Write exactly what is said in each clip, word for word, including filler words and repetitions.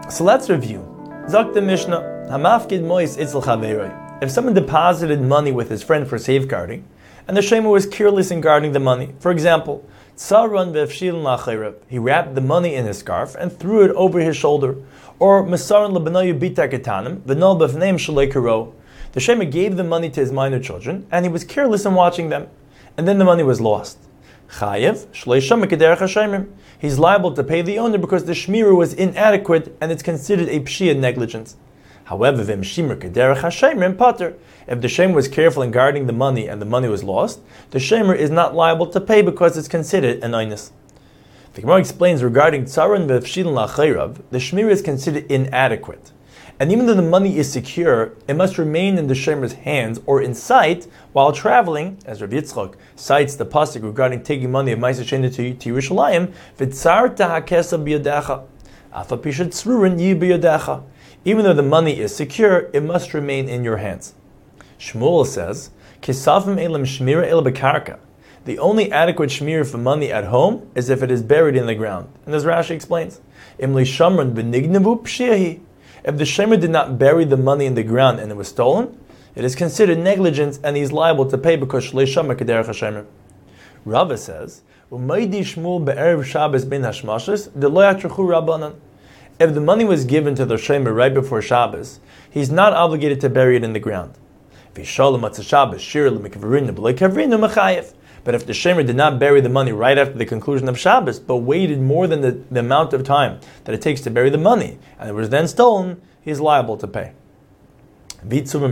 So let's review. Zok the Mishnah, Hamafkid mois itzel chaveroi. If someone deposited money with his friend for safeguarding, and the shemer was careless in guarding the money, for example, tzaran v'efshilin la'chayrev, he wrapped the money in his scarf and threw it over his shoulder, or mesaran lebenoyu bita ketanim v'nol b'fneim shalei karo. The shemer gave the money to his minor children, and he was careless in watching them, and then the money was lost. Chayev shlei shamek kederech hashemrim. He's liable to pay the owner because the shmira was inadequate and it's considered a pshia negligence. However, v'im shimer kederech hashemrim pater. If the shemer was careful in guarding the money and the money was lost, the shemer is not liable to pay because it's considered an oinus. The Gemara explains regarding tzaran v'efshilin la'chayrav, the shmira is considered inadequate. And even though the money is secure, it must remain in the shemer's hands or in sight while traveling, as Rav Yitzchak cites the pasuk regarding taking money of Ma'aser Sheni to, to Yerushalayim, v'tzarta ha'kesa b'yadecha, afa pishat tzrurin yi b'yadecha. Even though the money is secure, it must remain in your hands. Shmuel says, Kisafim elam shmira el bekarka. The only adequate shmir for money at home is if it is buried in the ground. And as Rashi explains, Im li shamran b'nignavu pshiahi. If the shemer did not bury the money in the ground and it was stolen, it is considered negligence and he is liable to pay because shlei shamer kederech hashemer. Rava says, Umaydi shmul be'erev Shabbos bin hashmashis de'lo yatrachu rabbanan. If the money was given to the shemer right before Shabbos, he's not obligated to bury it in the ground. But if the shemer did not bury the money right after the conclusion of Shabbos, but waited more than the, the amount of time that it takes to bury the money, and it was then stolen, he is liable to pay. If the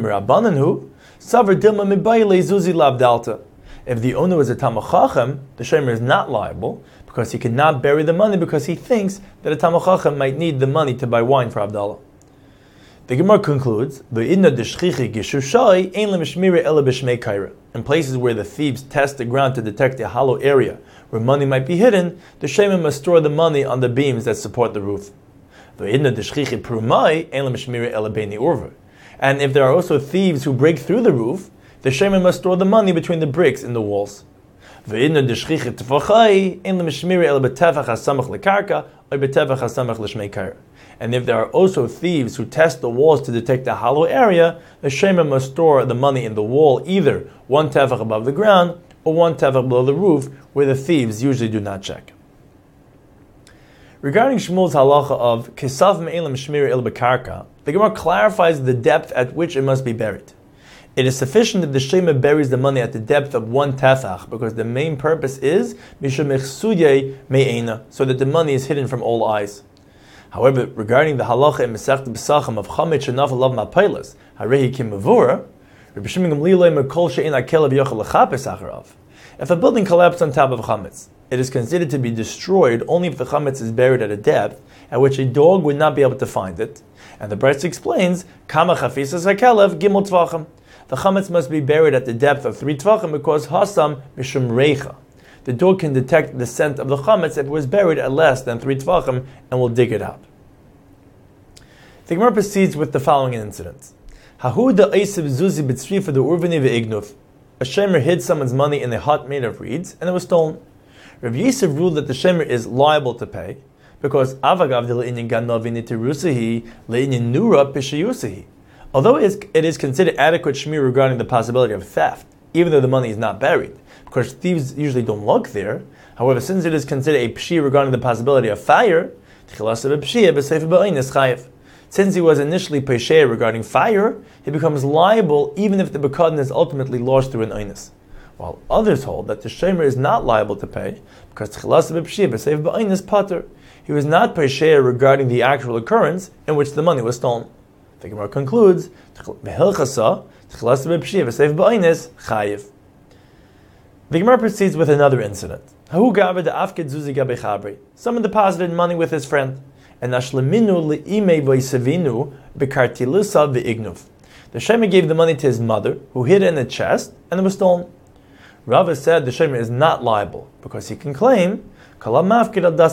owner was a Talmid Chacham, the shemer is not liable, because he cannot bury the money because he thinks that a Talmid Chacham might need the money to buy wine for Havdalah. The Gemara concludes, in places where the thieves test the ground to detect a hollow area where money might be hidden, the shemer must store the money on the beams that support the roof. And if there are also thieves who break through the roof, the shemer must store the money between the bricks in the walls. And if there are also thieves who test the walls to detect a hollow area, the shemer must store the money in the wall, either one tefach above the ground or one tefach below the roof, where the thieves usually do not check. Regarding Shmuel's halacha of kesav me'elam shmir el bekarka, the Gemara clarifies the depth at which it must be buried. It is sufficient if the shemer buries the money at the depth of one tefach, because the main purpose is mishum echsudye me'ena, so that the money is hidden from all eyes. However, regarding the halacha in Masechet Pesachim of chametz shenafal lav ma'peilas, harehi kimavura, Rabbi Shimon Gamliel loymer kol she'ein hakelev yochel lechapes acharav. If a building collapsed on top of chametz, it is considered to be destroyed only if the chametz is buried at a depth at which a dog would not be able to find it. And the Brisa explains, Kama chafisas hakelev gimel tvachim. The chametz must be buried at the depth of three tvachim because hasam mishum reicha. The dog can detect the scent of the chametz if it was buried at less than three tvachim and will dig it up. The Gemara proceeds with the following incident. Hahu da eisiv zuzi b'tzrifa de urvani ve'ignuf. A shemer hid someone's money in a hut made of reeds and it was stolen. Rav Yosef ruled that the shemer is liable to pay because avagav de le'inyan ganovin itirusahi le'inyan nura pishayusahi. Although it is, it is considered adequate shmir regarding the possibility of theft, even though the money is not buried, because thieves usually don't look there. However, since it is considered a pshi regarding the possibility of fire, since he was initially peshe regarding fire, he becomes liable even if the bekadin is ultimately lost through an oinus. While others hold that the shemer is not liable to pay because pater. He was not peshe regarding the actual occurrence in which the money was stolen. The Gemara concludes, the Gemara proceeds with another incident. Someone deposited money with his friend, and the shemer gave the money to his mother, who hid it in a chest, and it was stolen. Rava said the shemer is not liable, because he can claim, I was not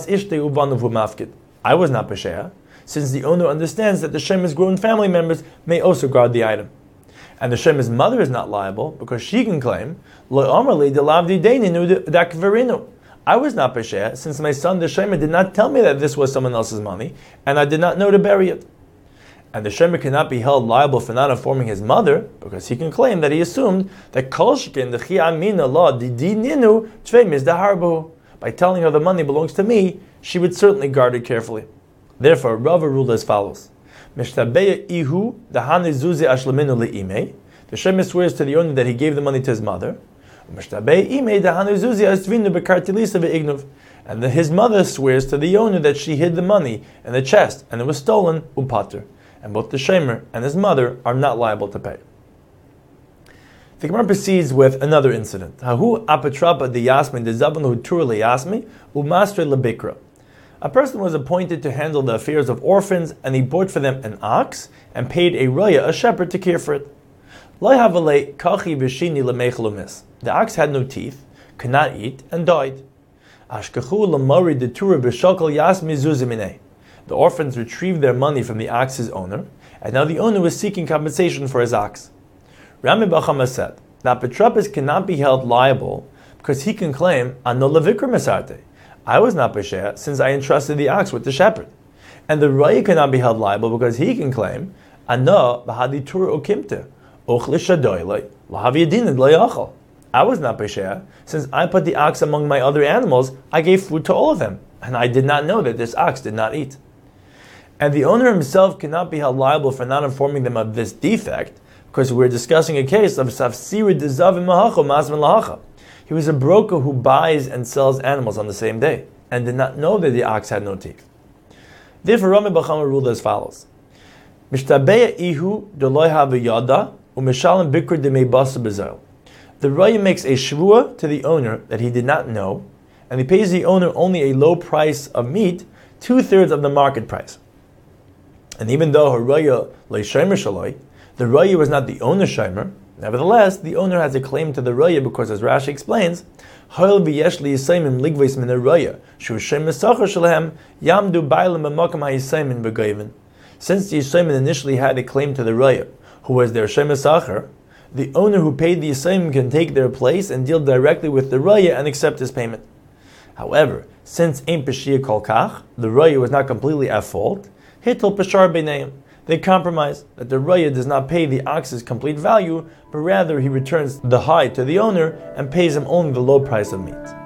pesheah, since the owner understands that the shemer's grown family members may also guard the item. And the shemer's mother is not liable because she can claim, I was not Pesheh, since my son the Shemer did not tell me that this was someone else's money, and I did not know to bury it. And the Shemer cannot be held liable for not informing his mother, because he can claim that he assumed that Kol Sheken the Chi Amina La Didi Ninu Tvei Mizdaharbu. By telling her the money belongs to me, she would certainly guard it carefully. Therefore, Rava ruled as follows: Mishtabeya Ihu Dahane Zuzi Ashlaminu Le'imei. The Shemer swears to the owner that he gave the money to his mother. And then his mother swears to the owner that she hid the money in the chest and it was stolen, upater. And both the Shemer and his mother are not liable to pay. The Gemara proceeds with another incident. Hahu apatrapa de yasmin de zavanu tur le yasmi umastre lebikra. A person was appointed to handle the affairs of orphans, and he bought for them an ox and paid a raya, a shepherd, to care for it. The ox had no teeth, could not eat, and died. The orphans retrieved their money from the ox's owner, and now the owner was seeking compensation for his ox. Rami Bachama said that Petrapis cannot be held liable because he can claim, Ano levikra mesarte. I was not Pesheh since I entrusted the ox with the shepherd. And the Raya cannot be held liable because he can claim, Ano bahaditur okimte. I was not Pesheh, since I put the ox among my other animals, I gave food to all of them, and I did not know that this ox did not eat. And the owner himself cannot be held liable for not informing them of this defect, because we're discussing a case of Safsiri Dezavim Mahacho Masman Lahacha. He was a broker who buys and sells animals on the same day, and did not know that the ox had no teeth. Therefore, Rami Bachama ruled as follows: Mishtabeya ihu deloy havayada. The Raya makes a shvua to the owner that he did not know, and he pays the owner only a low price of meat, two-thirds of the market price. And even though her Raya lay shemer shaloi, the Raya was not the owner's shemer, nevertheless, the owner has a claim to the Raya because, as Rashi explains, since the Yisayim initially had a claim to the Raya, who was their Shemer Sacher, the owner who paid the Yisayim can take their place and deal directly with the Raya and accept his payment. However, since Ein Peshia Kol Kach, the Raya was not completely at fault, Hitel Peshar B'neim, they compromise that the Raya does not pay the ox's complete value, but rather he returns the hide to the owner and pays him only the low price of meat.